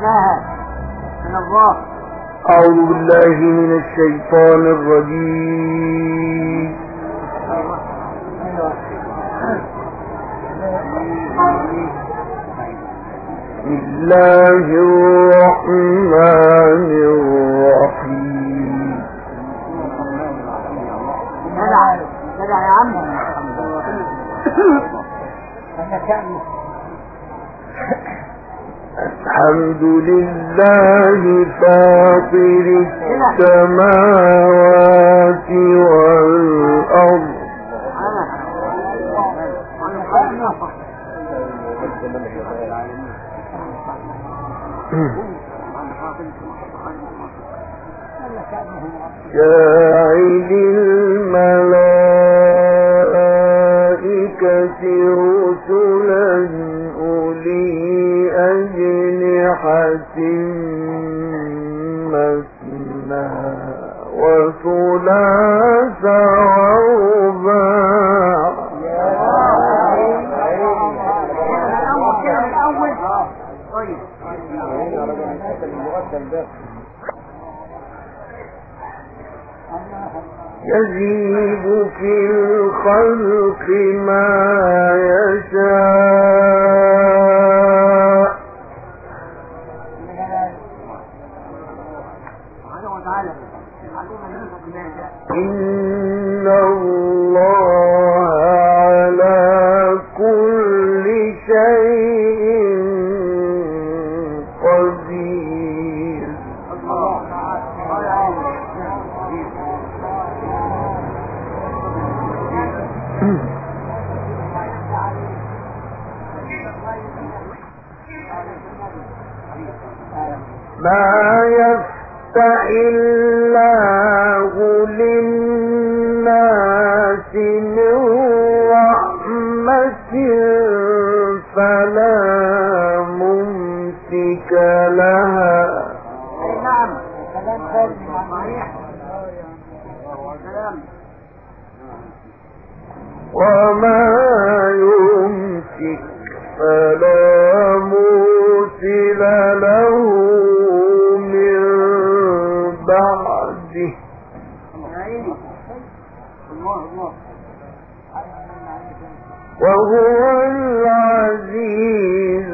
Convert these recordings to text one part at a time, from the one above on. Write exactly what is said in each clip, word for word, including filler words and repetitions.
أعوذ بالله من الشيطان الرجيم. بسم الله الرحمن الرحيم. جدع جدع يا عم. الحمد لله فاطر السماوات والأرض جاعل الملائكة رسلا أولي أجنحة مثنى وثلاث ورباع. يزيد في الخلق ما يشاء إن الله على كل شيء قدير. ما يفتح الله للناس من رحمة فلا ممسك لها وما يمسك فلا مرسل له من بعده. وهو العزيز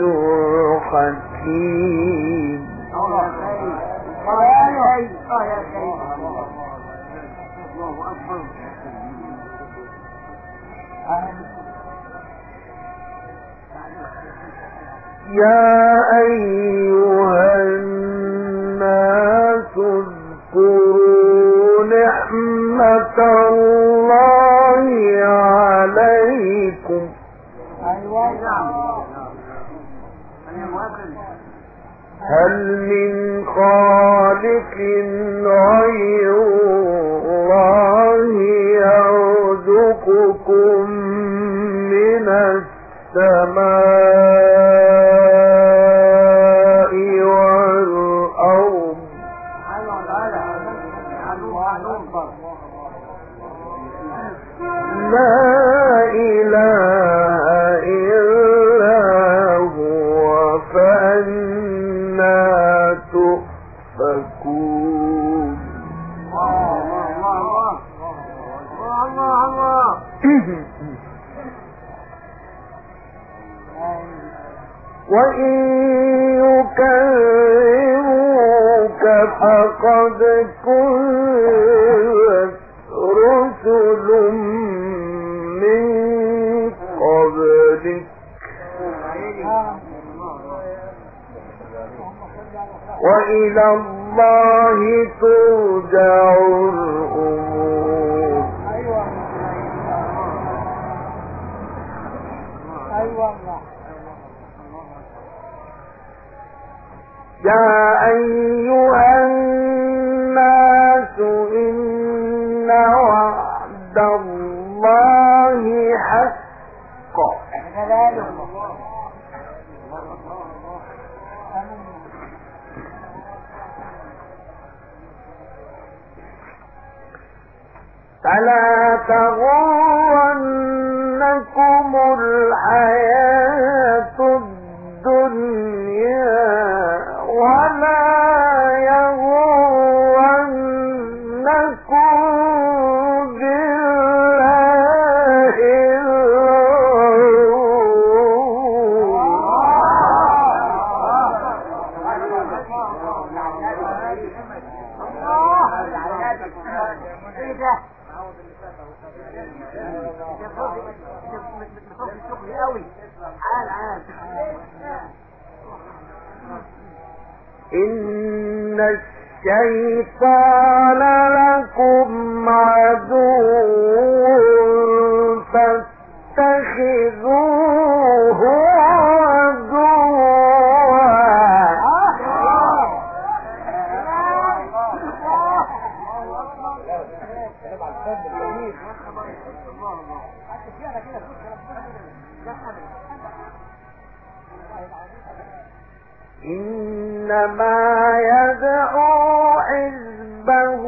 الحكيم. يا أيها الناس اذكروا نعمة الله عليكم هل من خالق غير الله يرزقكم من السماء والأرض لا إله إلا هو فأنا تؤفكون. وإن يكذبوك فقد كذبت رسل من قبلك وإلى الله ترجع الأمور. يا أيها الناس إن وعد الله حق فلا تغرنكم الحياة الدنيا قوي. عال عال. إن الشيطان لكم عدو فاتخذوه عدوا. إنما يدعو حزبه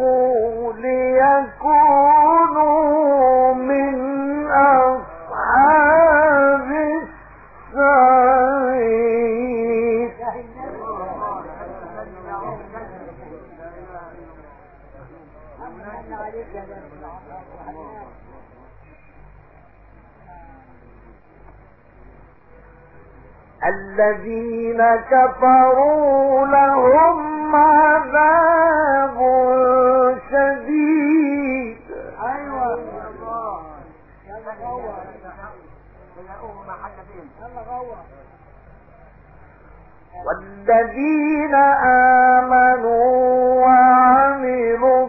ليكونوا من أصحاب السعير. الذين كفروا لهم عذاب شديد. ايوه والذين آمنوا وعملوا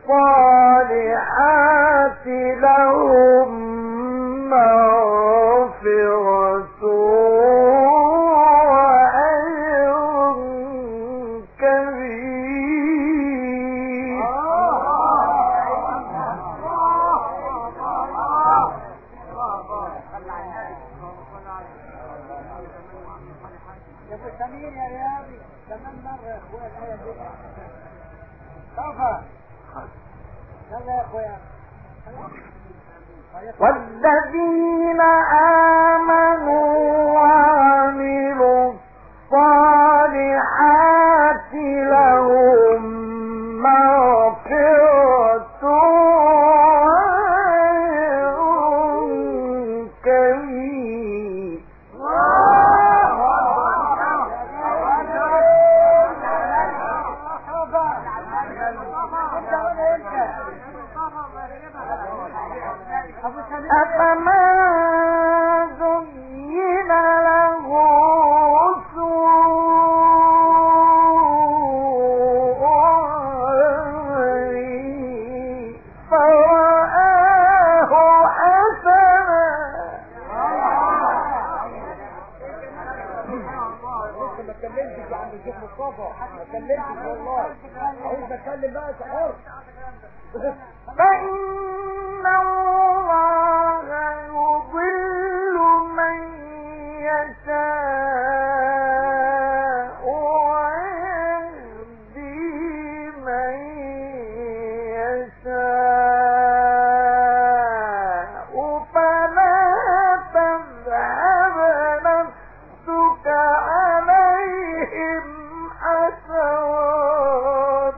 الصالحات لهم مغفرة وأجر كبير. يا ابو سمير يا رياضي كمان مرة يا اخويا الآية دي. طفى. يلا يا اخويا. والذين آمنوا وعملوا الصالحات لهم مغفرة وأجر كبير. أفما زين له سوء عمله فرآه حسنا. ما اتكلمتش يا عم الشيخ مصطفى، ما اتكلمتش والله. عاوز اتكلم بقى حر. فإن الله يضل من يشاء ويهدي من يشاء فلا تذهب نفسك عليهم حسرات.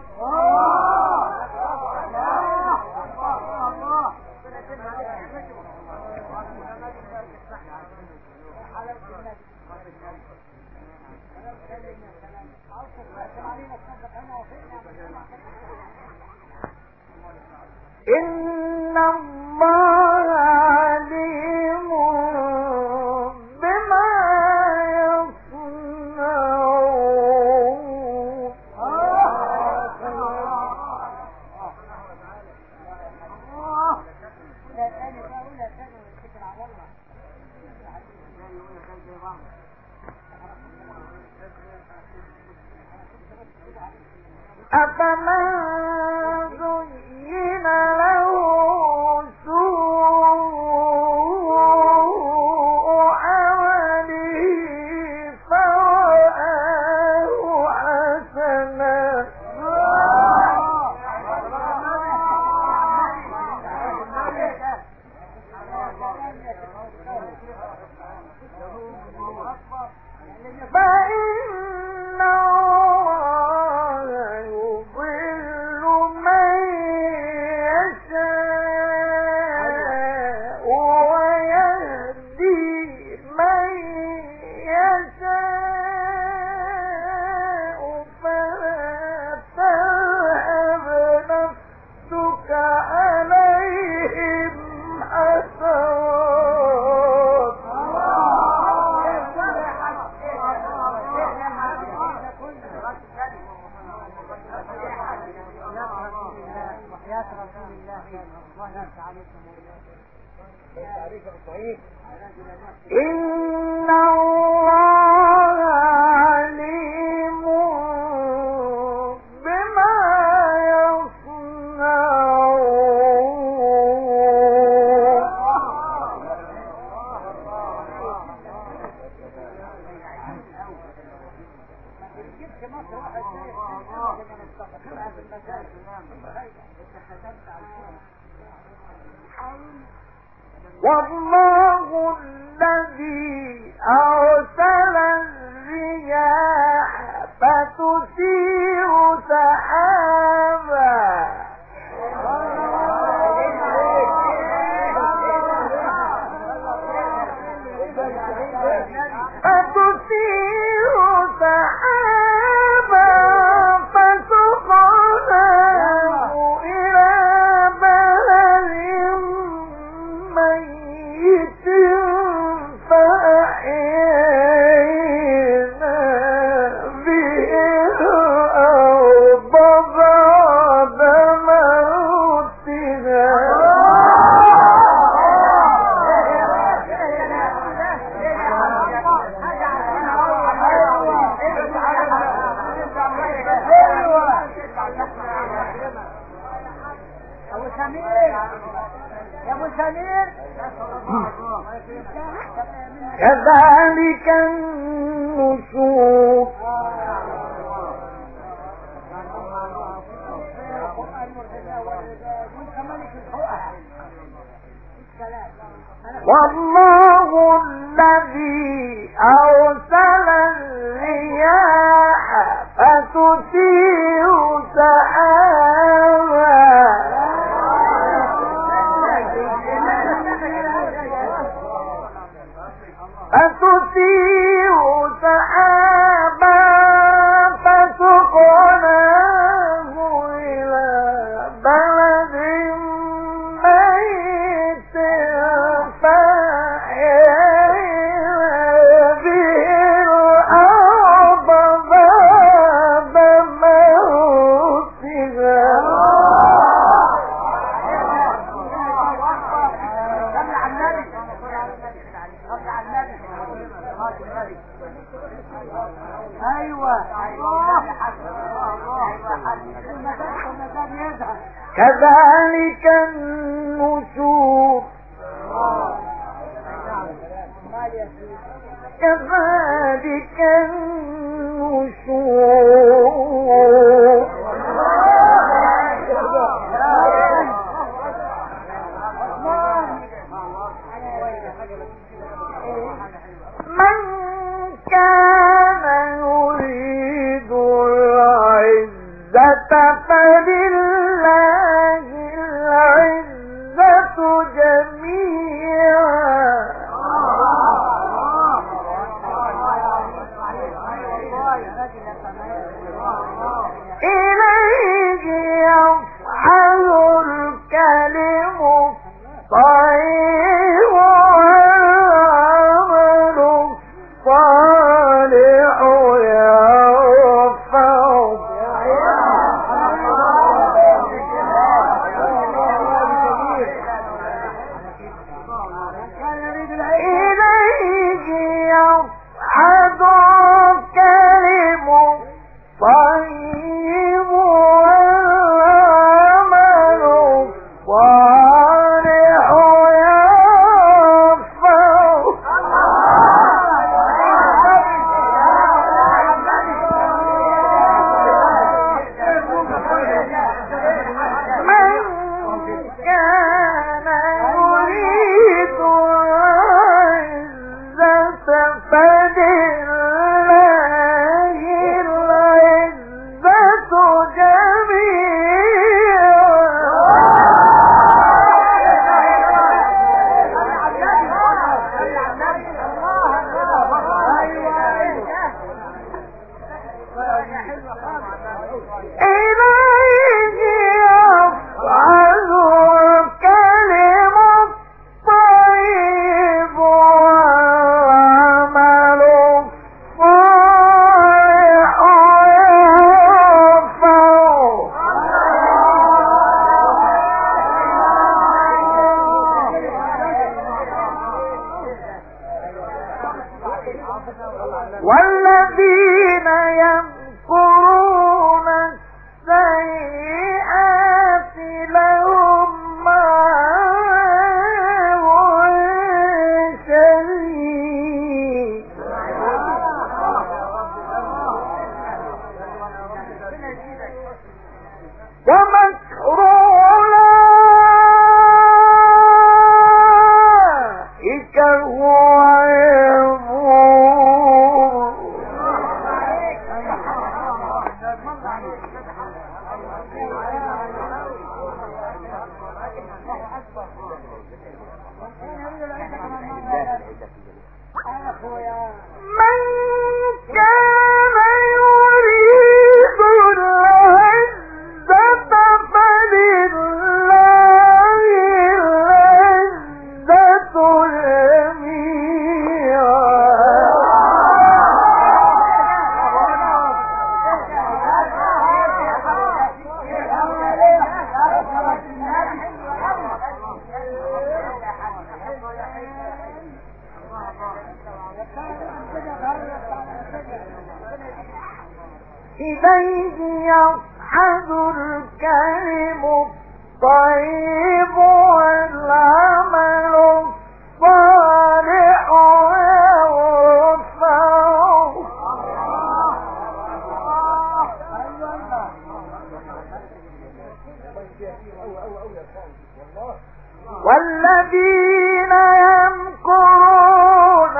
إن الله عليم بما يصنعون. أفمن زين له سوء عمله فرآه حسنا فإن الله يضل من يشاء ويهدي من يشاء فلا تذهب نفسك عليهم حسرات. إن الله عليم بما والله الذي أرسل الرياح فتثير سحابا فتثير سحابا فسقناه إلى بلد ميت فأحيينا به الأرض بعد موتها ابو سمير يا ابو سمير كذلك النشور والله الذي أرسل الرياح فتثير سحابا فتثير سحابا فسقناه إلى بلد ميت فأحيينا به الأرض بعد موتها ايوه كذلك النشور كذلك النشور من كان يريد العزة فلله العزة جميعا إليه يصعد الكلم الطيب والعمل الصالح يرفعه إليه يصعد الكلم الطيب والذين يمكرون السيئات لهم عذاب شديد ومكر أولئك هو يبور من كان يريد العزة فلله العزة إليه يصعد الكلم الطيب والعمل الصالح يرفعه والذين يمكرون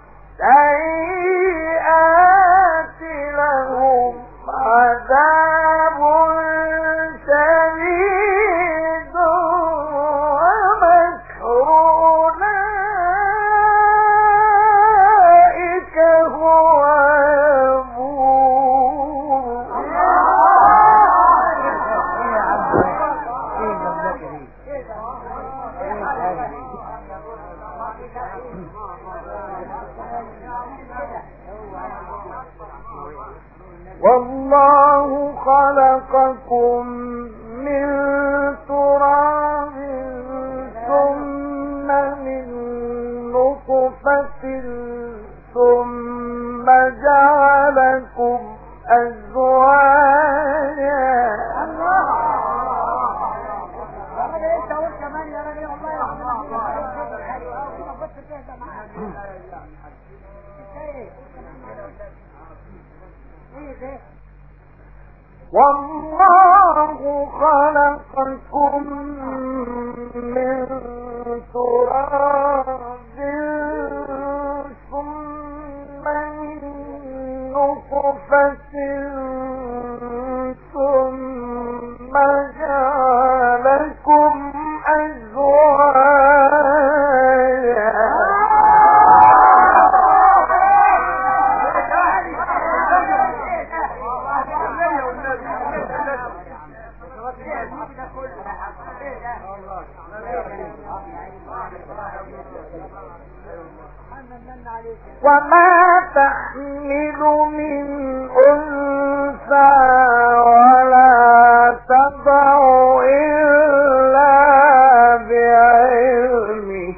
السيئات لهم عذاب شديد ومكر أولئك هو يبور والله خلقكم من تراب ثم من نطفة ثم جعلكم أزواجا والله خلقكم من تراب ثم من نطفة ثم جعلكم أزواجا وما تحمل من أنثى ولا تضع إلا بعلمه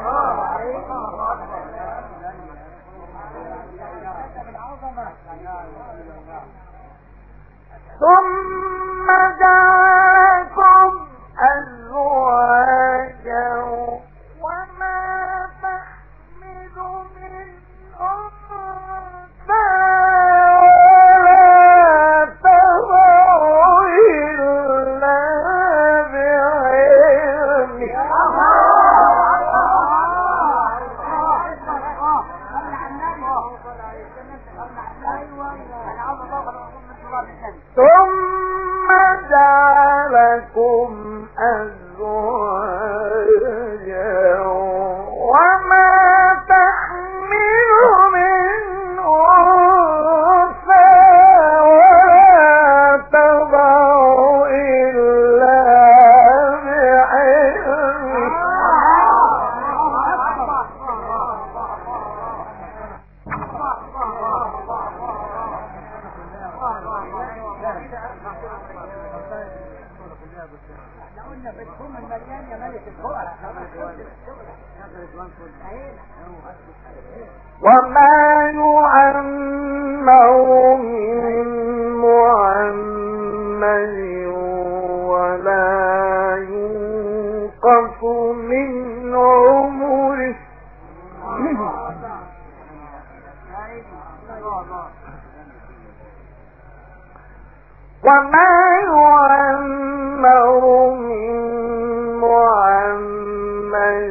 ثم جعلكم أزواجا وما تحمل من أنثى ولا تضع إلا بعلمه ثم جعلكم أزواجا وما تحمل من أنثى ولا تضع إلا بعلمه احنا قلنا في الكم المليان يا ملك الفقراء. وما يعمر من معمر ولا ينقص من عمره وما يعمر من معمر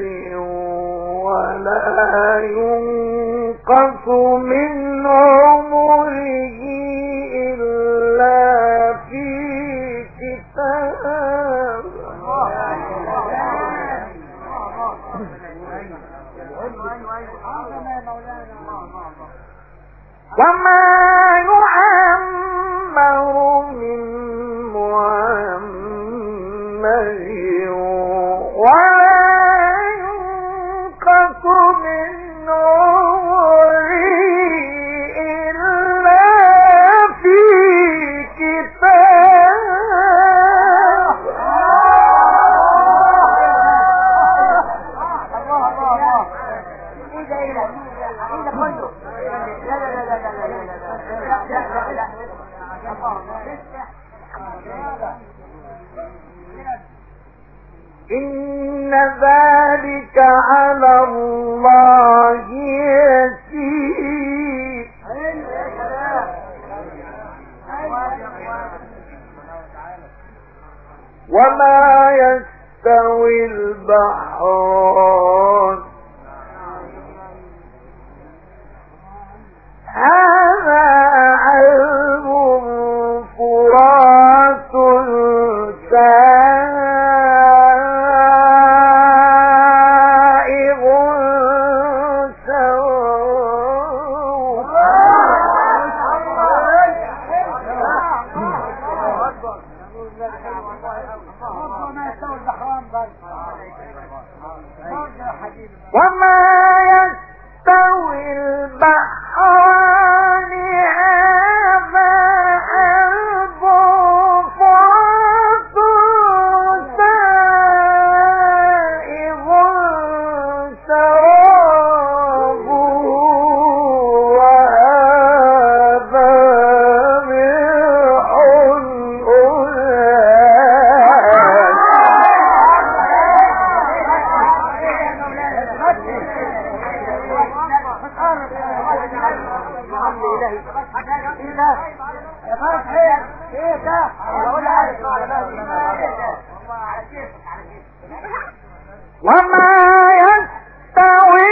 ولا ينقص من عمره إلا في كتاب وما يعمر من معمر ولا ينقص من عمره إلا في كتاب. الله الله الله. ايه ده ايه ده؟ ايه ده كله؟ لا لا لا لا لا لا لا لا إن ذلك على الله يسير. وما يستوي البحران هذا علم فرات سائغ وما يستوي البحران هذا عذب فرات سائغ شرابه وهذا ملح وما يستوي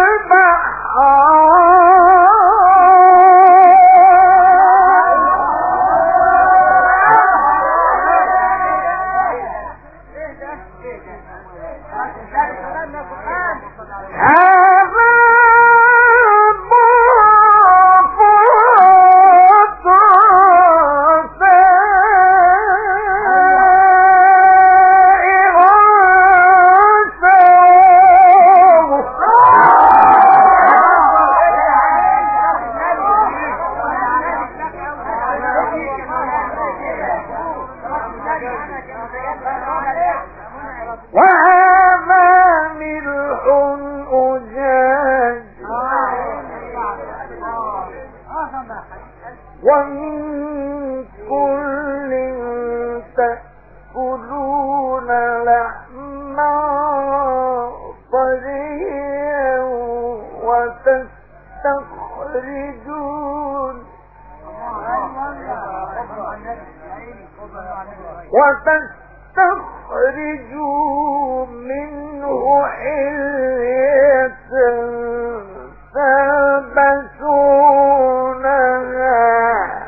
ومن كل تأكلون لحما طريا وتستخرجون وتستخرجون منه حلية تلبسونها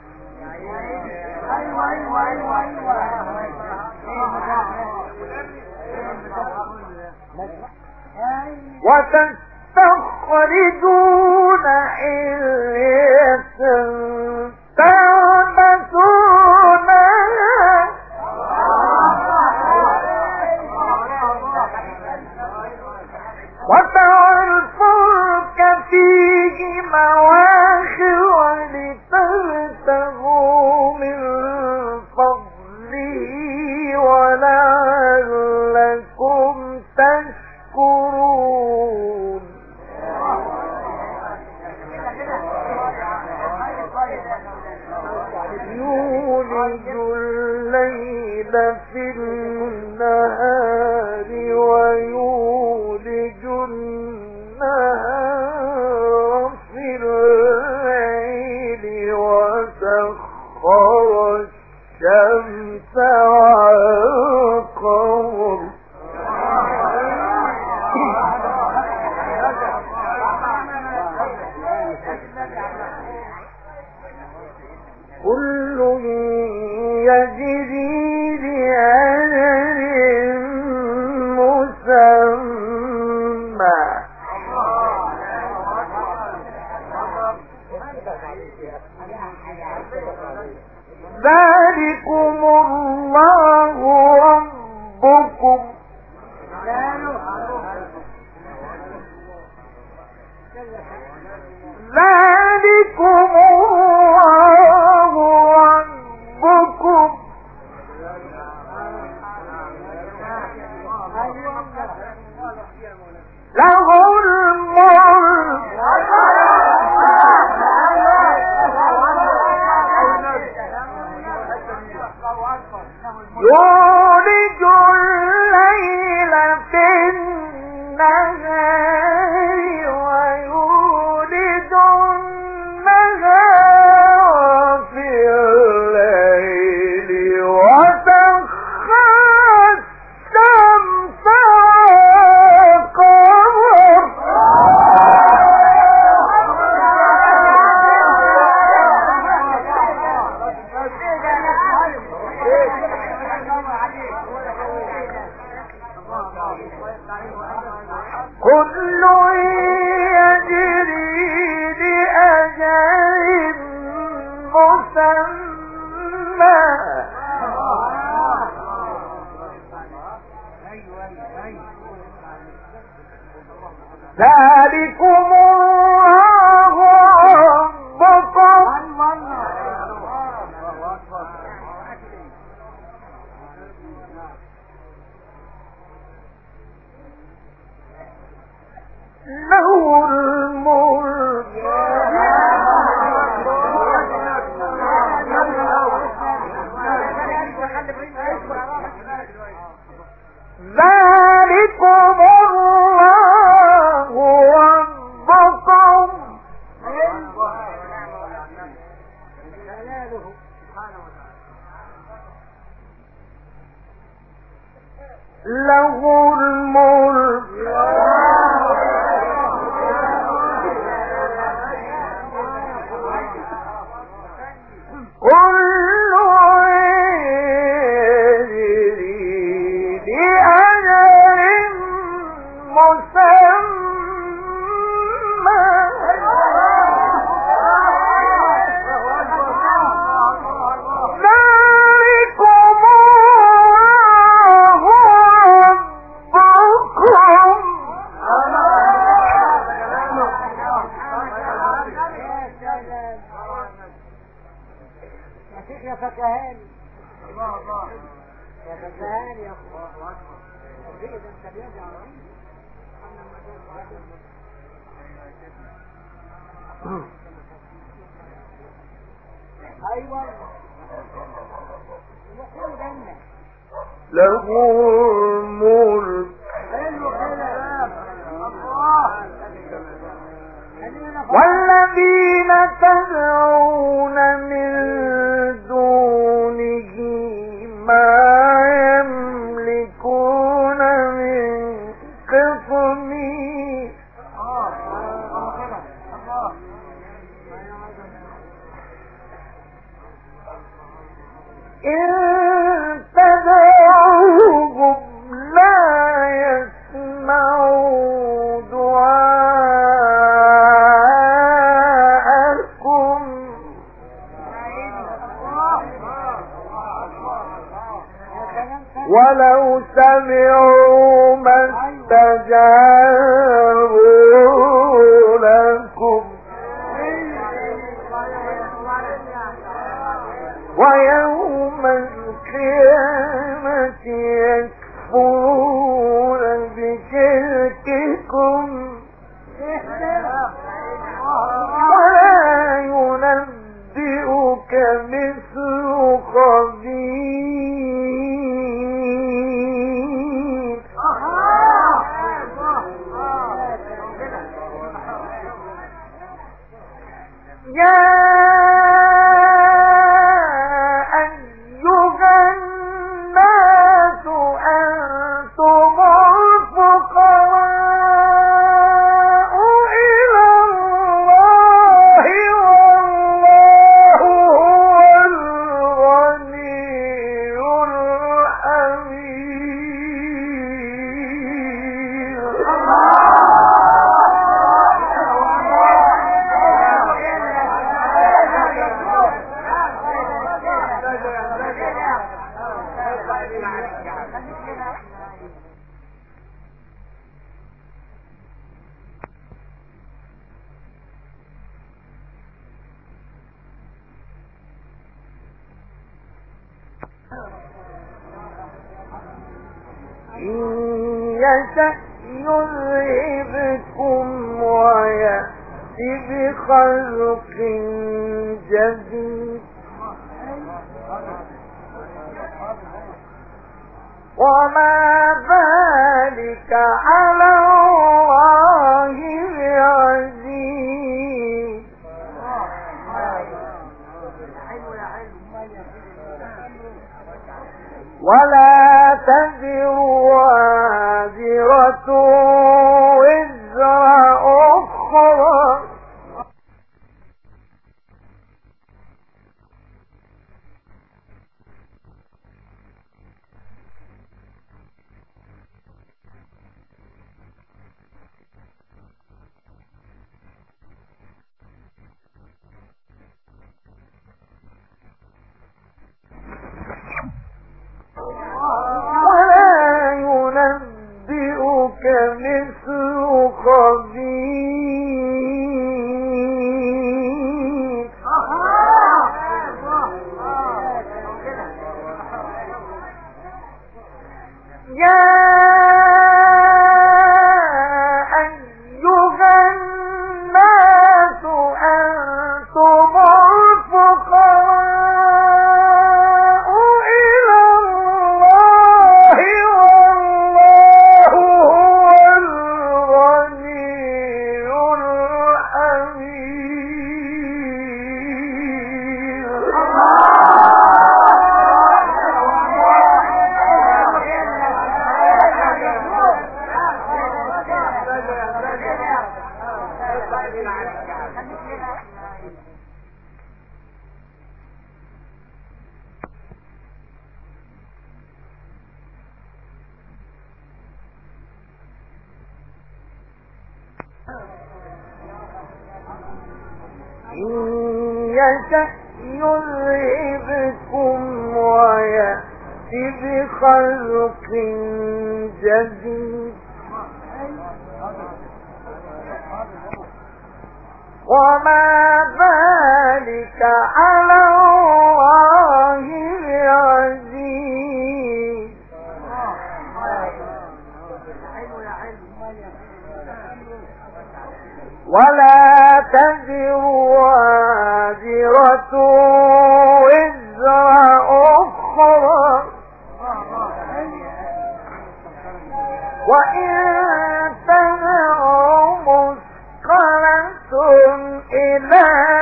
وتستخرجون حلية تلبسونها يولج الليل في النهار ويولج النهار في الليل وسخر الشمس والقمر كل يجري لأجل مسمى ذلكم الله ربكم ذلكم الله ربكم له الملك يولج الليل في النهار ويولج النهار في الليل وسخر الشمس والقمر كل يجري لأجل مسمى ذلكم الله ربكم له الملك ذلكم الله ربكم له الملك كل يجري لأجل مسمى ذلكم الله ربكم يا فكهاني الله الله يا فكهاني يا اخوان ايه ده انت بيجي عربي ايوه له الملك حلو كده الله والذين تدعون من دونه ما يملكون من قطمير إن تدعوهم لا يسمعوا دعاءكم ولو سمعوا ما استجابوا لكم ويوم القيامة يكفرون بشرككم ولا ينبئك مثل خبير إن يشأ يذهبكم ويأتي بخلق جديد وما ذلك على الله بعزيز ولا تزر وازرة وزر أخرى مثل خبير يا أيها الناس أنتم الفقراء إلى الله والله إن يشأ يذهبكم ويأتي بخلق جديد وما ذلك على الله بعزيز ولا تزر وازرة وزر أخرى وإن تدع مثقلة إلى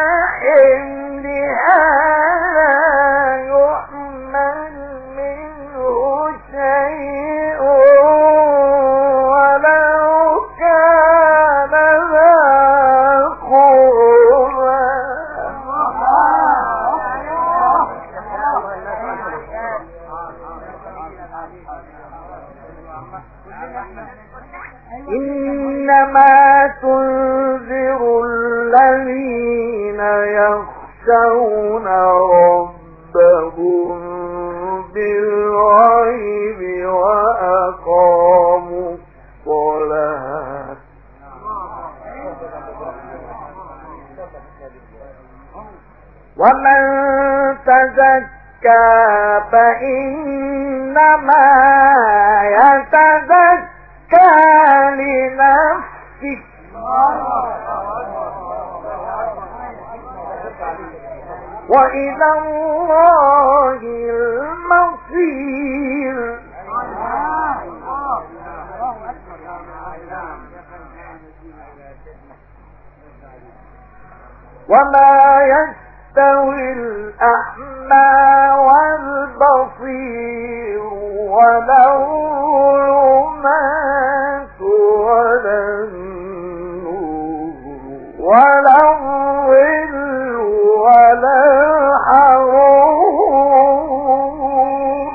حملها يحمل منه شيء ولو كان ذا قربى إنما تنذر الذين يخشون ربهم بالغيب وأقاموا الصلاة ومن تزكى فإنما يتزكى لنفسه وإلى الله المصير وما يستوي الأعمى والبصير ولا الظلمات ولا النور ولا الظل ولا الحرور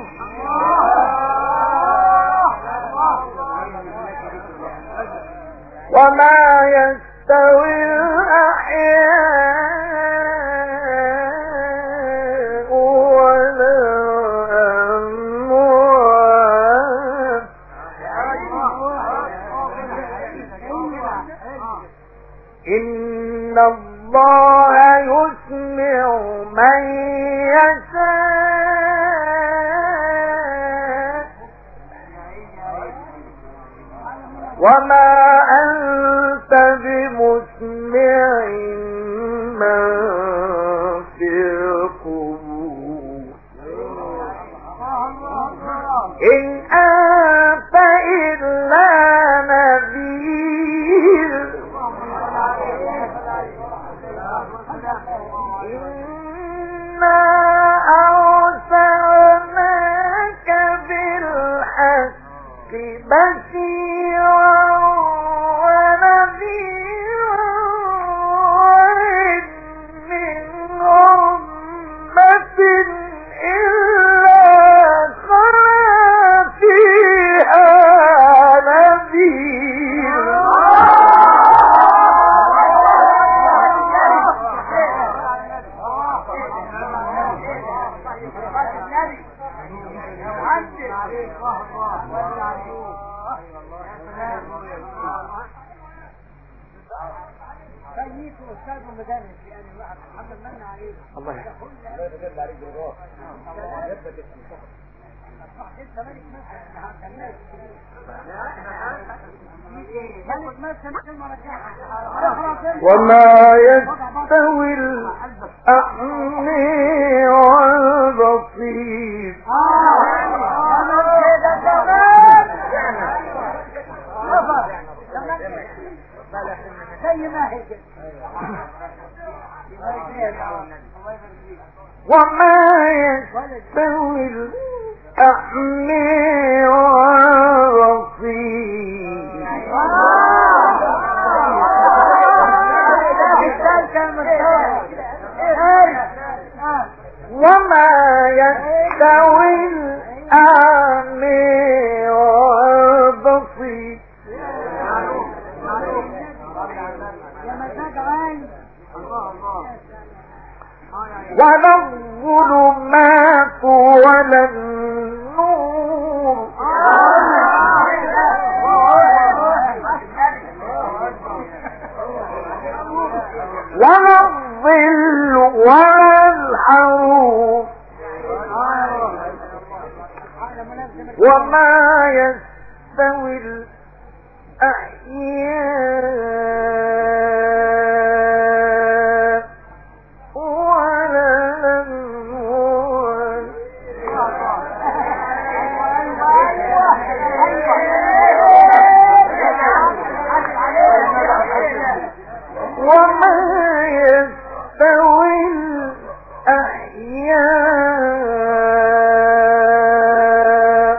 وما يستوي الأحياء ولا الأموات إن الله يسمع من يشاء وما أنت بمسمع من في القبور إن أنت إلا نذير إنا أرسلناك بالحق بشيرا ونذيرا وإن من أمة إلا خلا فيها نذير سيد واستاذ ومدرس يعني الواحد محمد من عليه الله يرضى عليك بالروح انت ملك مثل ملك مثل وما يستوي الأعمى والبصير زي ما هي وما يستوي الأعمى والبصير وما يستوي الأعمى والبصير ولا الظلمات ولا النور ولا الظل ولا الحروف وما يستوي الأحياء ولا الأموات وما يستوي الأحياء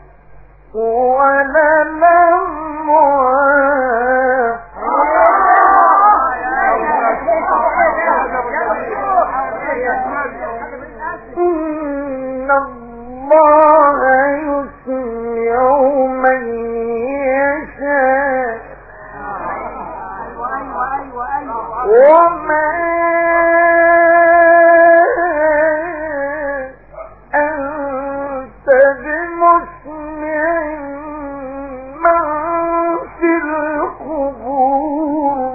ولا الأموات إن الله يسمع من يشاء وما أنت بمسمع من في القبور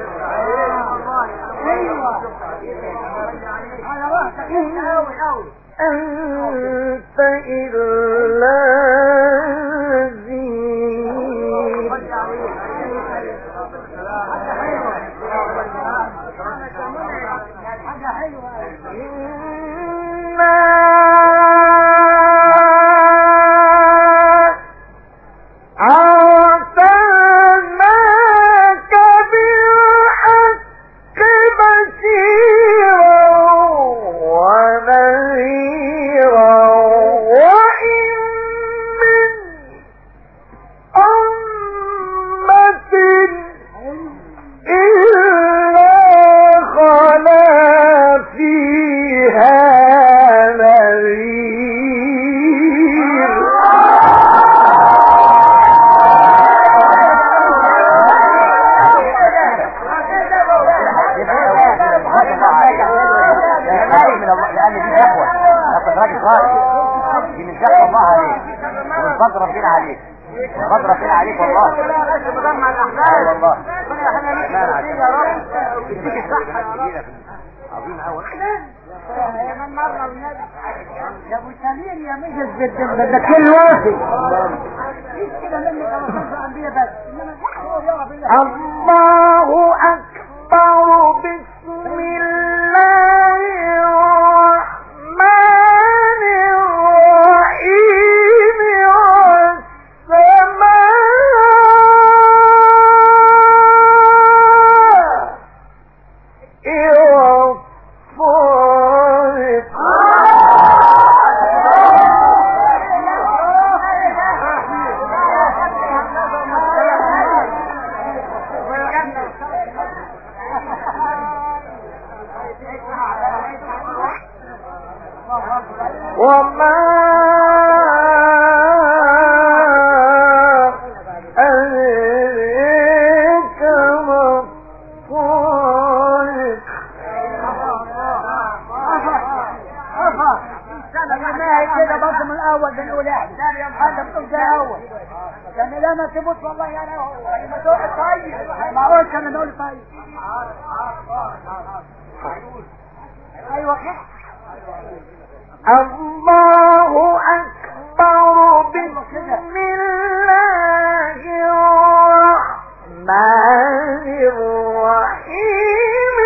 أنت إلا نذير أرسلناك بالحق بشيرا ونذيرا وإن من أمة إلا خلا فيها نذير دي من شكوى الله عليك ومن فضل ربنا عليك من فضل ربنا عليك والله والله عظيم اول من مرة النبي يا ابو سمير يا مجلس بدك كل وافي الله أكبر بسم الله الرحمن الرحيم وما أدريك ما الطارق ما هي كده برضه من الاول بنقول احنا انت بتقول ده اول كان لما تموت والله انا هو ما تقول طيب ما قلتش انا بقول طيب ايوه الله أكبر بسم الله الرحمن الرحيم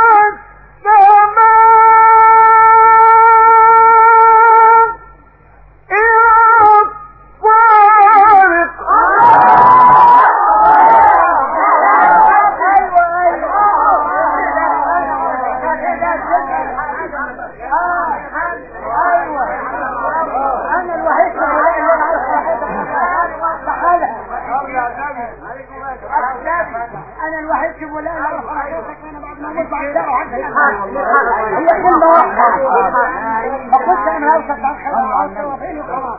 انا الوحيد في ولا انا انا بعد ما اموت بعد هي كلمه واحده ما كنتش انا اوصل عن خلاص وفين خلاص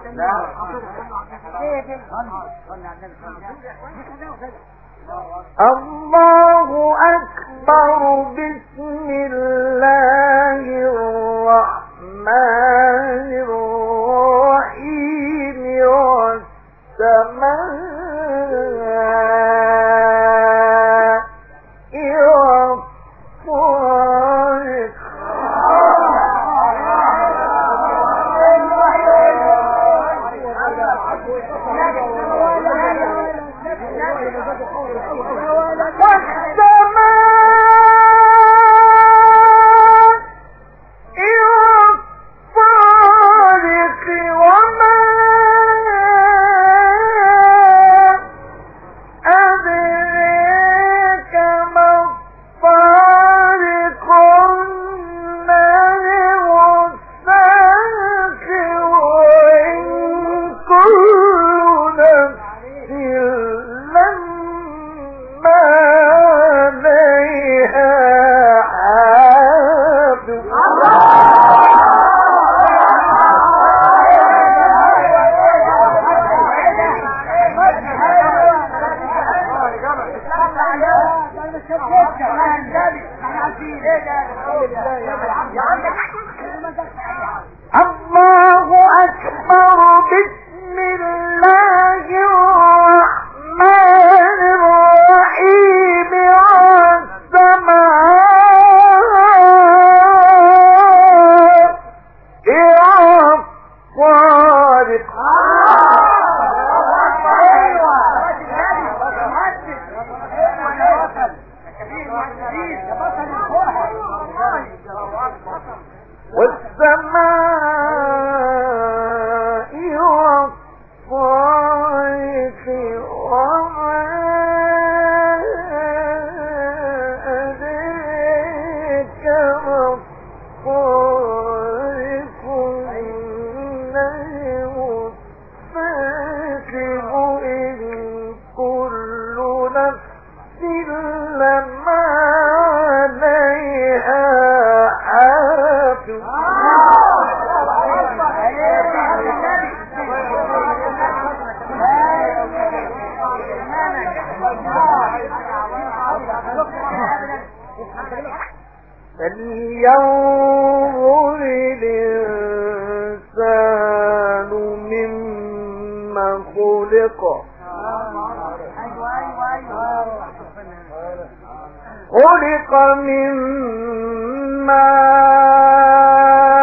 الله أكبر بسم الله الرحمن الرحيم والسماء الله أكبر بسم الله الرحمن الرحيم والسماء والطارق وما أدريك ما الطارق النجم الثاقب إن كل نفس لما عليها حافظ فلينظر الإنسان مما خلق خلق من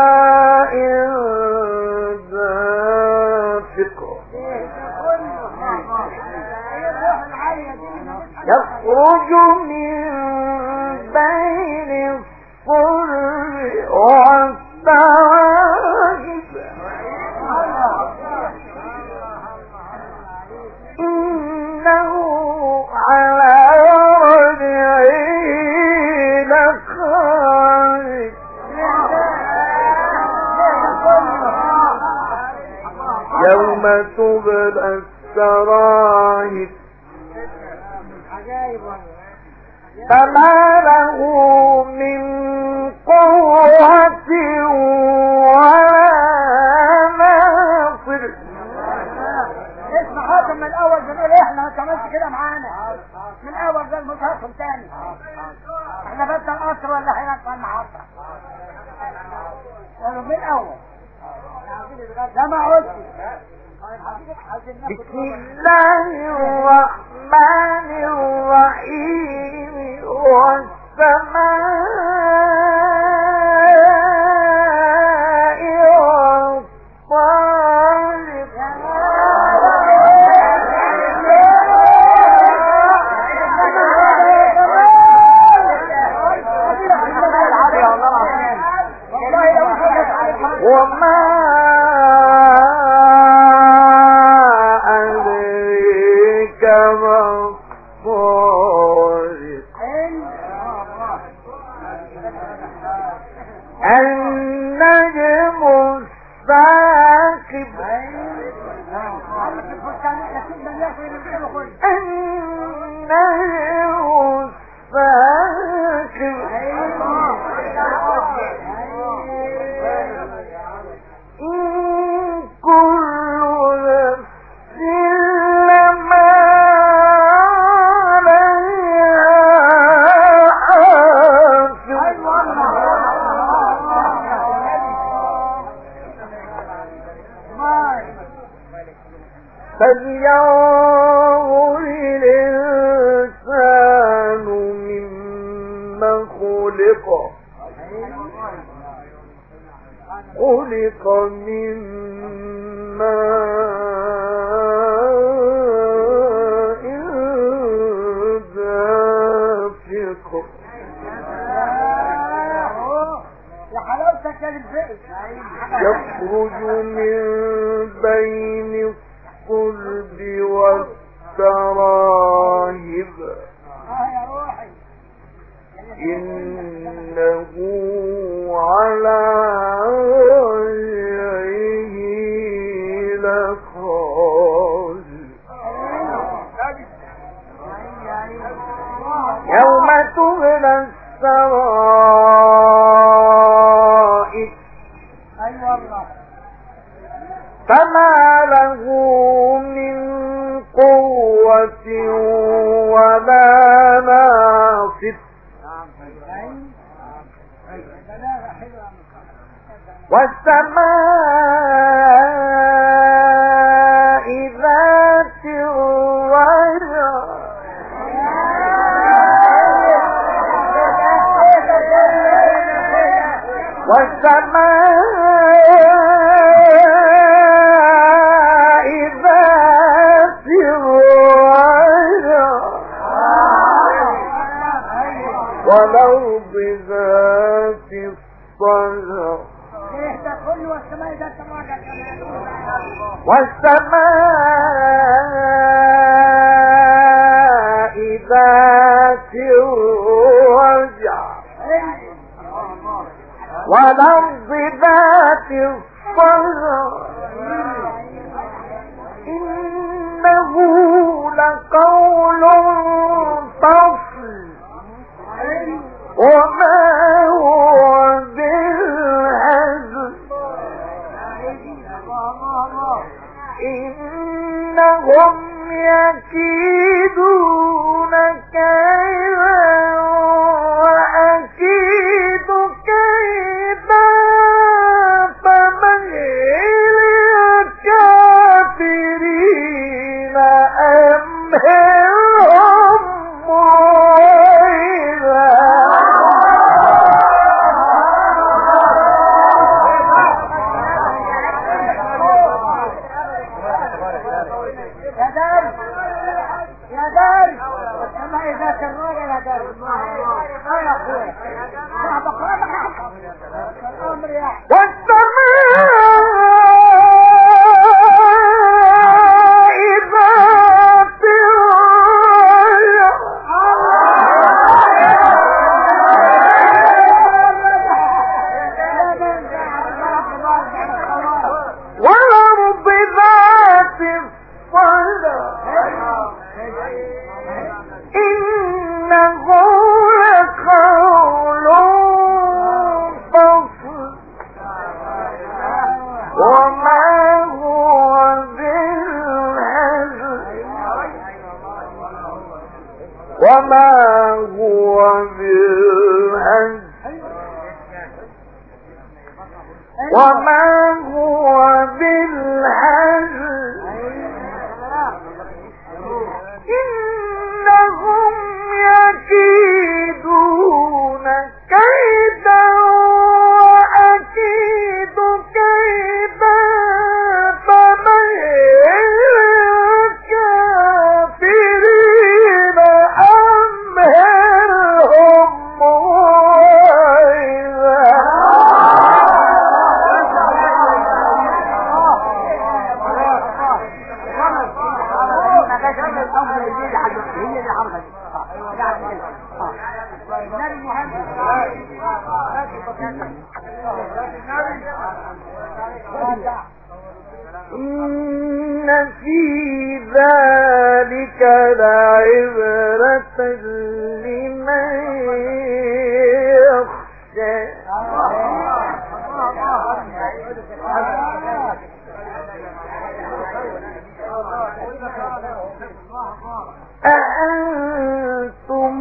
ماء دافق والتواهب إنه على رجعه لقادر يوم تبلى السرائر فما له من قوة ولا ناصر. اسمع حاتم من الاول بنقول احنا ما تعملش كده معانا من الاول زي المتهاكم تاني احنا بدنا القصر ولا هينقل المحطة من الاول لا ما قلت. بسم الله الرحمن الرحيم والسماء والطارق وما أدريك ما الطارق النجم الثاقب النجم الثاقب إن كل نفس لما عليها حافظ فلينظر الإنسان مما خلق خلق من ماء دافق يا حلاوتك يا الفئة يخرج من بين الصلب والتراهب اه يا روحي إنه على رجعه لقادر يوم تبلى السرائر اي والله فما له من قوة ولا ناصر والسماء ذات الرجع والسماء ذات الرجع والأرض ذات الصدع والسماء ذات الرجع والأرض ذات الصدع إنه لقول فصل وما هو بالهزل إنهم يكيدون كيدا وأكيد كيدا فمهل الكافرين أمهلهم موعدا. الامر يعني والأرض ذات الصدع إنه لقول فصل وما هو بالهزل وما هو بالهزل وما هو بالهزل إنهم يكيدون كيدا وأكيد كيدا فمهل الكافرين أمهلهم إن في ذلك لعبرة لمن يخشى أأنتم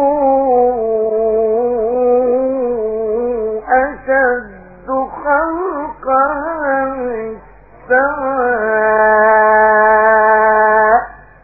أشد خلقا من السماء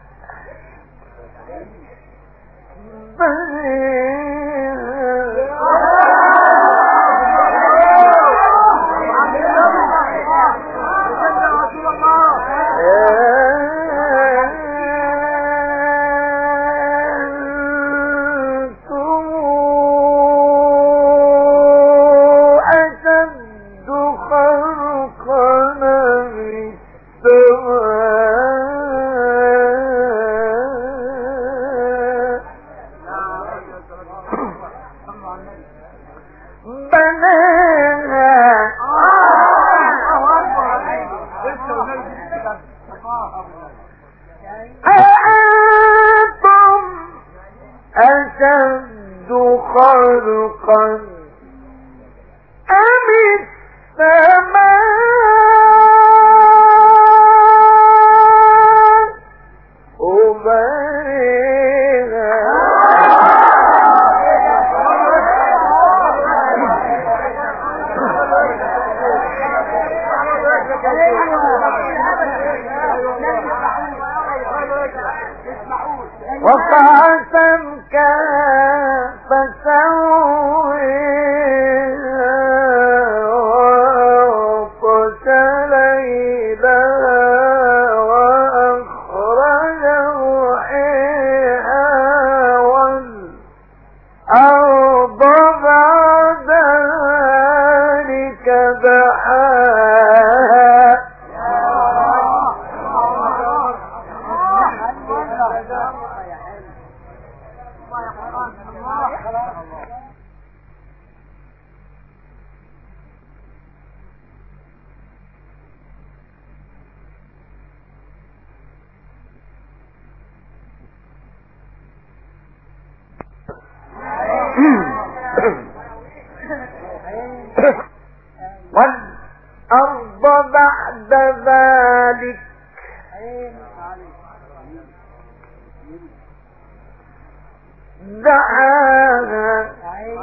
أأنتم أشد خلقا أم السماء وقاسمك فسويها وغطش ليلها وأخرج روحها والأرض بعد ذلك دحاها والأرض بعد ذلك دعاها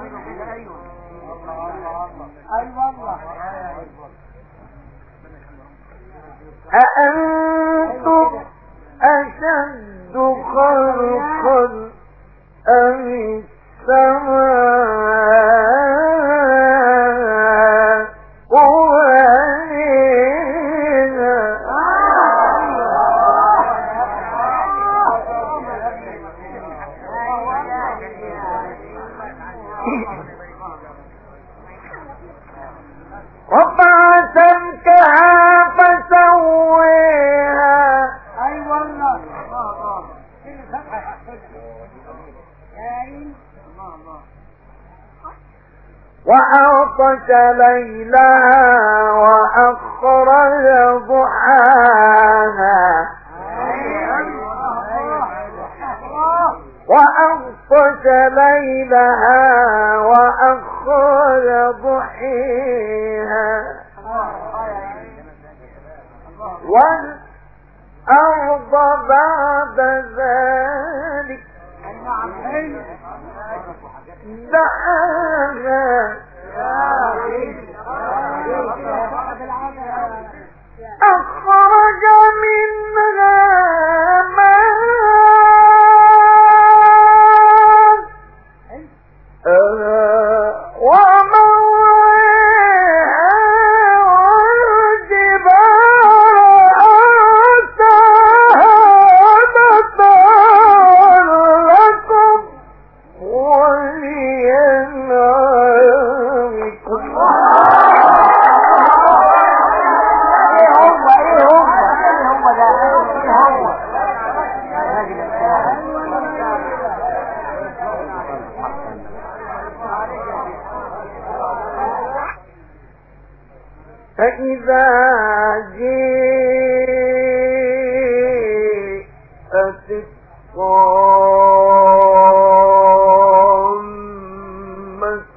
أأنتم أشد خلقا أم السماء وأغطش ليلها وأخرج ضحاها وأغطش ليلها وأخرج ضحيها والأرض بعد ذلك دعاها أخرج منها فإذا جاءت الطامة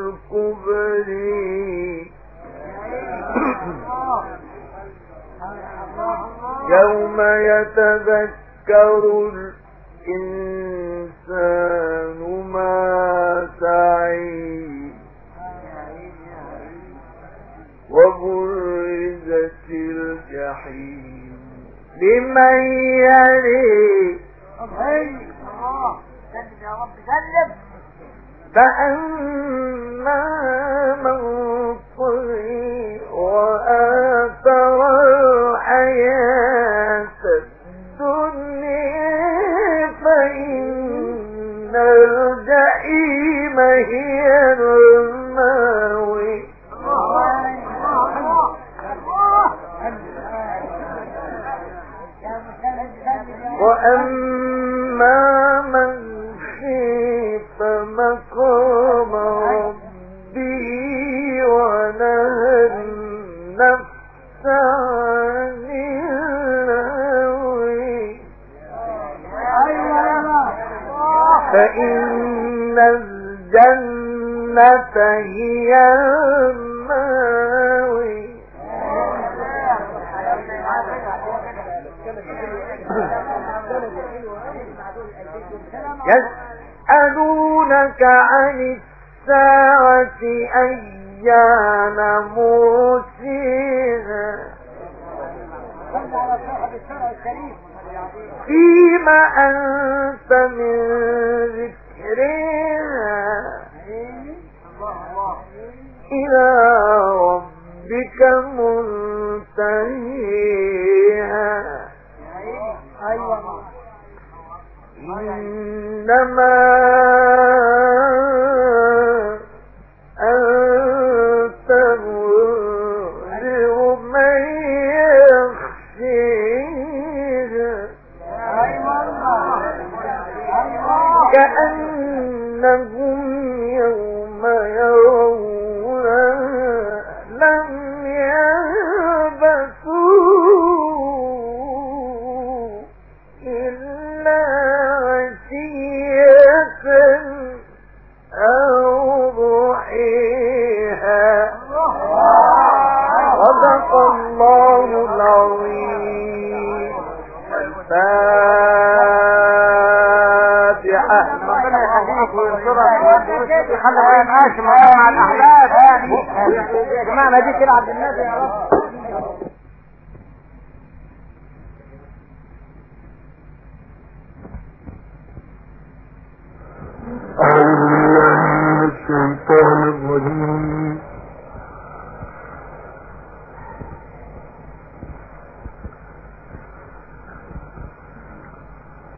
الكبرى يوم يتذكر الإنسان ما سعى وبرزت الجحيم لمن يرى فأما من طغى وآثر الحياة الدنيا فإن الجحيم هي المأوى وأما من خيف مقام ربه ونهى النفس عن الهوى فإن الجنة هي المأوى يسألونك عن الساعة أيان مرسيها فيما أنت من ذكرها إلى ربك منتهيها إنما أنت منذر من يخشيها كأنهم يوم يرونها لم يلبثوا إلا عشية أو ضحيها صدق الله العظيم. الفاتحة. ربنا يخليك وينصرك ويخلي ما يبقاش مع الاحداث. يا جماعه ما دي كده عبد النبي يا رب.